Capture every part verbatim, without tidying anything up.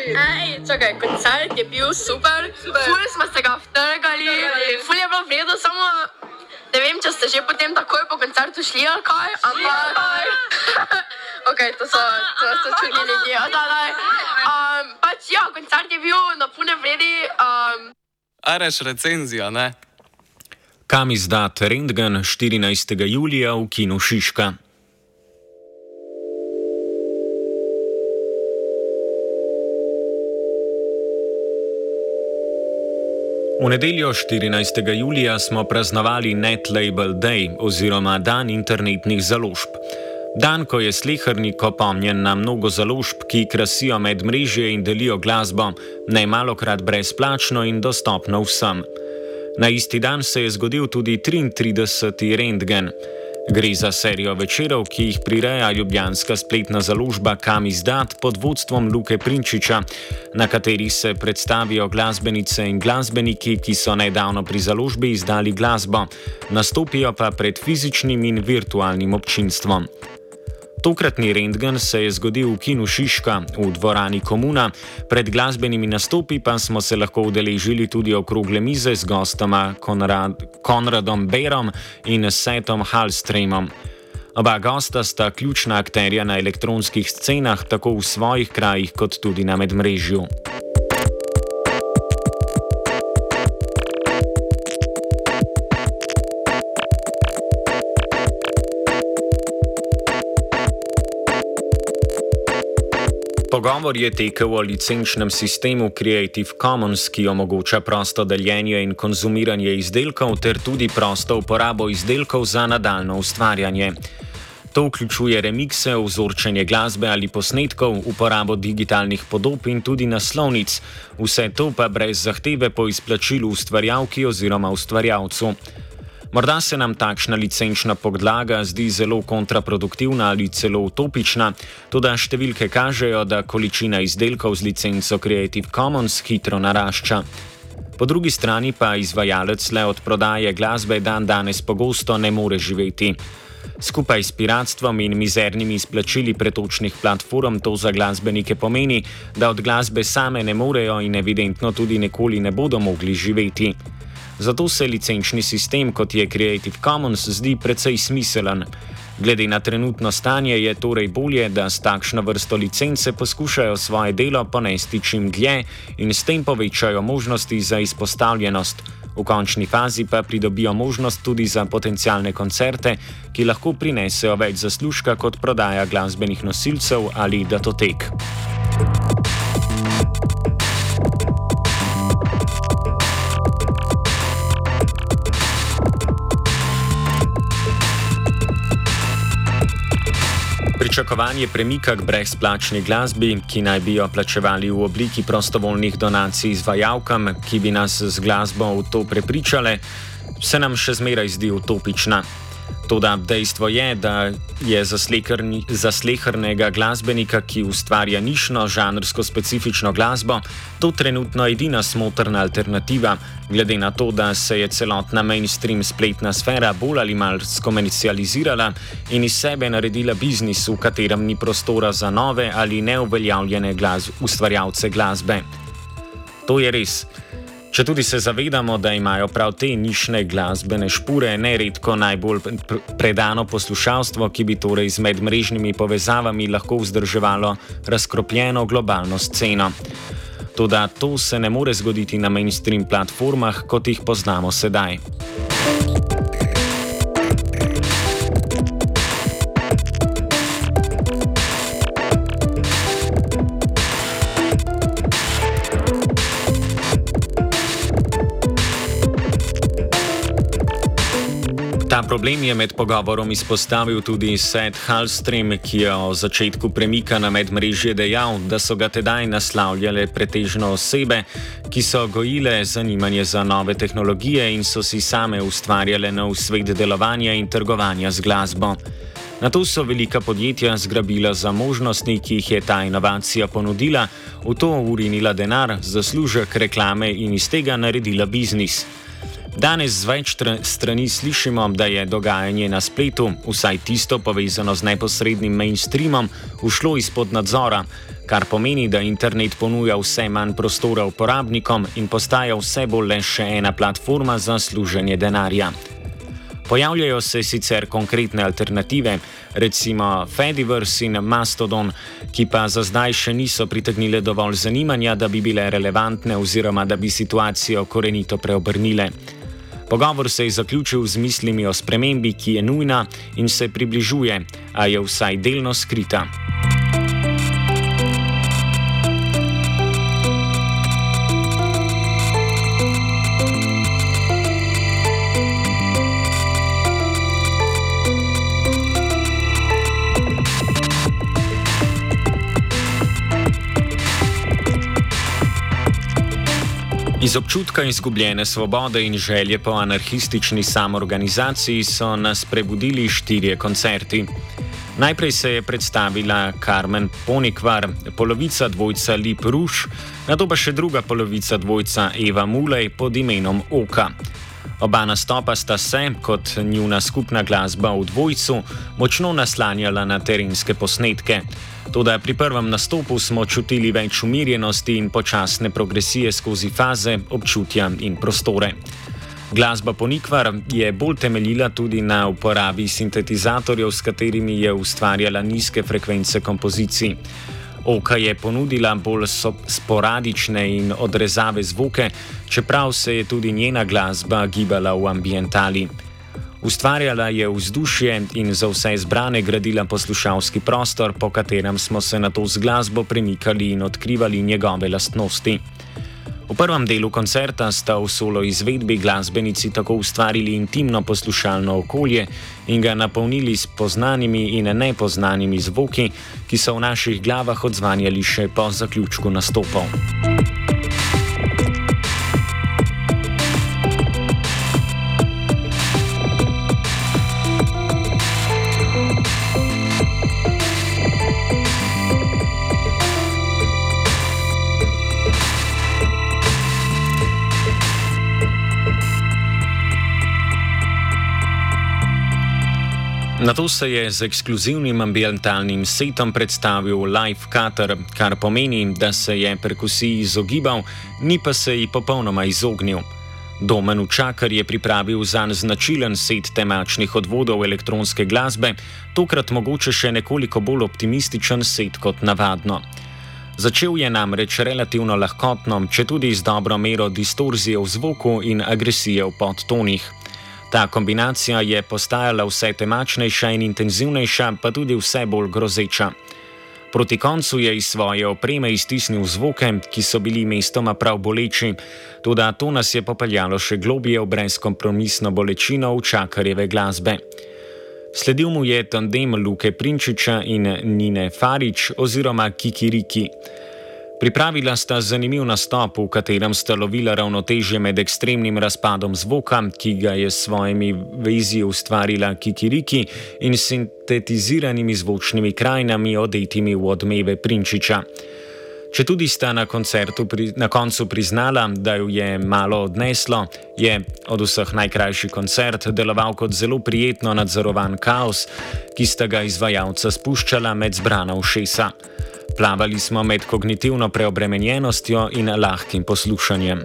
Ej, čakaj, koncert je bil super, super. Ful smo se ga vtrgali, ful je bilo vredo, samo ne vem, če ste že potem takoj po koncertu šli ali kaj, ampak... Ok, to so, to so čudni ljudje, da, da. Um, pač ja, koncert je bil na pune vredi. Um... Areš recenzija, ne? Kam izdat Rentgen štirinajstega julija v kinu Šiška. V nedeljo štirinajstega julija smo praznovali Net Label Day oziroma Dan internetnih založb. Dan, ko je slehernik opomnjen na mnogo založb, ki krasijo medmrežje in delijo glasbo, najmalokrat brezplačno in dostopno vsem. Na isti dan se je zgodil tudi triintrideseti Rentgen. Gre za serijo večerov, ki jih prireja ljubljanska spletna založba Kam izdat pod vodstvom Luke Prinčiča, na kateri se predstavijo glasbenice in glasbeniki, ki so nedavno pri založbi izdali glasbo, nastopijo pa pred fizičnim in virtualnim občinstvom. Tokratni Rentgen se je zgodil v kinu Šiška v dvorani Komuna, pred glasbenimi nastopi pa smo se lahko udeležili tudi okrogle mize z gostoma Konrad, Konradom Berom in Setom Hallströmom. Oba gosta sta ključna akterja na elektronskih scenah, tako v svojih krajih kot tudi na medmrežju. Pogovor je tekel o licenčnem sistemu Creative Commons, ki omogoča prosto deljenje in konzumiranje izdelkov ter tudi prosto uporabo izdelkov za nadaljno ustvarjanje. To vključuje remikse, vzorčenje glasbe ali posnetkov, uporabo digitalnih podob in tudi naslovnic, vse to pa brez zahteve po izplačilu ustvarjalki oziroma ustvarjalcu. Morda se nam takšna licenčna podlaga zdi zelo kontraproduktivna ali celo utopična, toda številke kažejo, da količina izdelkov z licenco Creative Commons hitro narašča. Po drugi strani pa izvajalec le od prodaje glasbe dan danes pogosto ne more živeti. Skupaj s piratstvom in mizernimi izplačili pretočnih platform to za glasbenike pomeni, da od glasbe same ne morejo in evidentno tudi nikoli ne bodo mogli živeti. Zato se licenčni sistem, kot je Creative Commons, zdi precej smiselen. Glede na trenutno stanje je torej bolje, da s takšno vrsto licence poskušajo svoje delo ponesti čim dlje in s tem povečajo možnosti za izpostavljenost. V končni fazi pa pridobijo možnost tudi za potencialne koncerte, ki lahko prinesejo več zaslužka kot prodaja glasbenih nosilcev ali datotek. Pričakovanje premika k brezplačni glasbi, ki naj bi jo plačevali v obliki prostovoljnih donacij izvajalkam, ki bi nas z glasbo v to prepričale, se nam še zmeraj zdi utopična. Toda dejstvo je, da je za, sleherni, za slehernega glasbenika, ki ustvarja nišno, žanrsko specifično glasbo, to trenutno edina smotrna alternativa, glede na to, da se je celotna mainstream spletna sfera bolj ali manj skomercializirala in iz sebe naredila biznis, v katerem ni prostora za nove ali neuveljavljene glas, ustvarjalce glasbe. To je res. Če tudi se zavedamo, da imajo prav te nišne glasbene špure neredko najbolj predano poslušalstvo, ki bi torej z medmrežnimi povezavami lahko vzdrževalo razkropljeno globalno sceno. Toda to se ne more zgoditi na mainstream platformah, kot jih poznamo sedaj. Ta problem je med pogovorom izpostavil tudi Set Hallström, ki je o začetku premika na medmrežje dejal, da so ga tedaj naslavljale pretežno osebe, ki so gojile zanimanje za nove tehnologije in so si same ustvarjale nov svet delovanja in trgovanja z glasbo. Nato so velika podjetja zgrabila za možnosti, ki jih je ta inovacija ponudila, v to urinila denar, zaslužek, reklame in iz tega naredila biznis. Danes z več strani slišimo, da je dogajanje na spletu, vsaj tisto povezano z neposrednim mainstreamom, ušlo izpod nadzora, kar pomeni, da internet ponuja vse manj prostora uporabnikom in postaja vse bolj le še ena platforma za služenje denarja. Pojavljajo se sicer konkretne alternative, recimo Fediverse in Mastodon, ki pa za zdaj še niso pritegnile dovolj zanimanja, da bi bile relevantne oziroma da bi situacijo korenito preobrnile. Pogovor se je zaključil z mislimi o spremembi, ki je nujna in se približuje, a je vsaj delno skrita. Iz občutka izgubljene svobode in želje po anarhistični samorganizaciji so nas prebudili štirje koncerti. Najprej se je predstavila Carmen Ponikvar, polovica dvojca Lip Rouge, nato pa še druga polovica dvojca Eva Mulej pod imenom Oka. Oba nastopa sta se, kot njuna skupna glasba v dvojcu, močno naslanjala na terenske posnetke. Toda pri prvem nastopu smo čutili več umirjenosti in počasne progresije skozi faze, občutja in prostore. Glasba Ponikvar je bolj temeljila tudi na uporabi sintetizatorjev, s katerimi je ustvarjala nizke frekvence kompozicij. Oka je ponudila bolj sporadične in odrezave zvoke, čeprav se je tudi njena glasba gibala v ambientali. Ustvarjala je vzdušje in za vse zbrane gradila poslušalski prostor, po katerem smo se nato z glasbo premikali in odkrivali njegove lastnosti. V prvem delu koncerta sta v solo izvedbi glasbenici tako ustvarili intimno poslušalno okolje in ga napolnili s poznanimi in nepoznanimi zvoki, ki so v naših glavah odzvanjali še po zaključku nastopov. Nato se je z ekskluzivnim ambientalnim setom predstavil Live Cutter, kar pomeni, da se je perkusiji izogibal, ni pa se ji popolnoma izognil. Domen Učakar je pripravil zanj značilen set temačnih odvodov elektronske glasbe, tokrat mogoče še nekoliko bolj optimističen set kot navadno. Začel je namreč relativno lahkotno, četudi z dobro mero distorzije v zvoku in agresije v podtonih. Ta kombinacija je postajala vse temačnejša in intenzivnejša, pa tudi vse bolj grozeča. Proti koncu je iz svoje opreme iztisnil zvoke, ki so bili mestoma prav boleči, toda to nas je popeljalo še globje v brezkompromisno bolečino Učakarjeve glasbe. Sledil mu je tandem Luke Prinčiča in Nine Farič oziroma Kikiriki. Pripravila sta zanimiv nastop, v katerem sta lovila ravnotežje med ekstremnim razpadom zvoka, ki ga je s svojimi vezi ustvarila Kikiriki, in sintetiziranimi zvočnimi krajinami, odetimi v odmeve Prinčiča. Četudi sta na koncertu pri, na koncu priznala, da ju je malo odneslo, je od vseh najkrajši koncert deloval kot zelo prijetno nadzorovan kaos, ki sta ga izvajalca spuščala med zbrana ušesa. Plavali smo med kognitivno preobremenjenostjo in lahkim poslušanjem.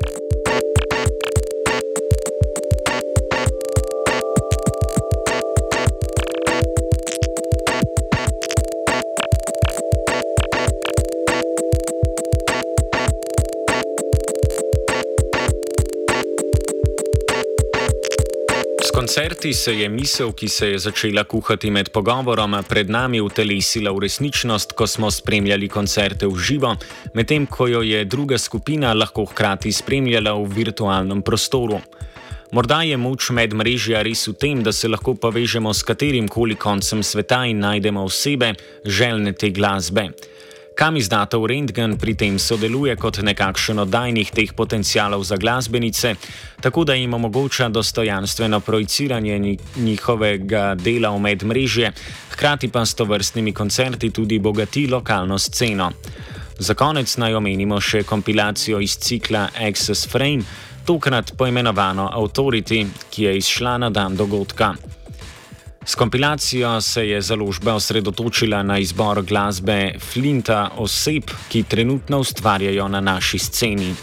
Koncerti se je misel, ki se je začela kuhati med pogovorom, pred nami utelesila v resničnost, ko smo spremljali koncerte v živo, medtem ko jo je druga skupina lahko hkrati spremljala v virtualnem prostoru. Morda je moč medmrežja res v tem, da se lahko povežemo s katerim koli koncem sveta in najdemo osebe, željne te glasbe. Kam izdatov Rentgen pri tem sodeluje kot nekakšen oddajnik teh potencialov za glasbenice, tako da jim omogoča dostojanstveno projiciranje njihovega dela v medmrežje, hkrati pa s tovrstnimi koncerti tudi bogati lokalno sceno. Za konec naj omenimo še kompilacijo iz cikla Access Frame, tokrat poimenovano Authority, ki je izšla na dan dogodka. S kompilacijo se je založba osredotočila na izbor glasbe flinta oseb, ki trenutno ustvarjajo na naši sceni.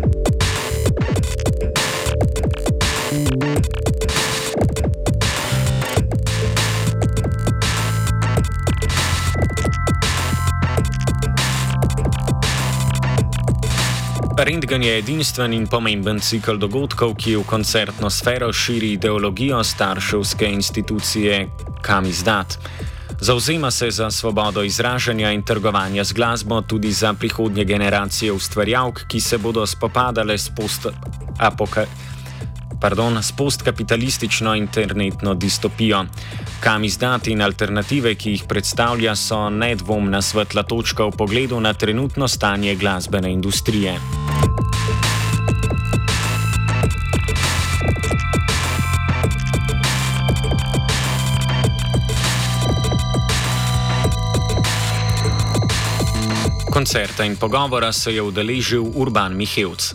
Rentgen je edinstven in pomemben cikel dogodkov, ki v koncertno sfero širi ideologijo starševske institucije Kamizdat. Zavzema se za svobodo izražanja in trgovanja z glasbo tudi za prihodnje generacije ustvarjalk, ki se bodo spopadale s, post Pardon, s postkapitalistično internetno distopijo. Kamizdat in alternative, ki jih predstavlja, so nedvomna svetla točka v pogledu na trenutno stanje glasbene industrije. Koncerta in pogovora se je udeležil Urban Mihevc.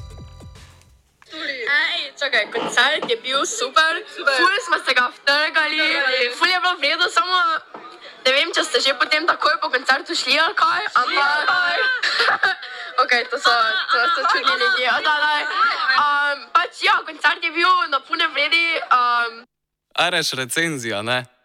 Čakaj, koncert je bil super, ful smo se ga vtrgali, ful je bilo v redu, samo ne vem, če ste že potem takoj po koncertu šli ali kaj, ampak... Ok, to so, to so čudni ljudje, odalaj. Um, pač ja, koncert je bil na pune vredi. Um... Areš recenzija, ne?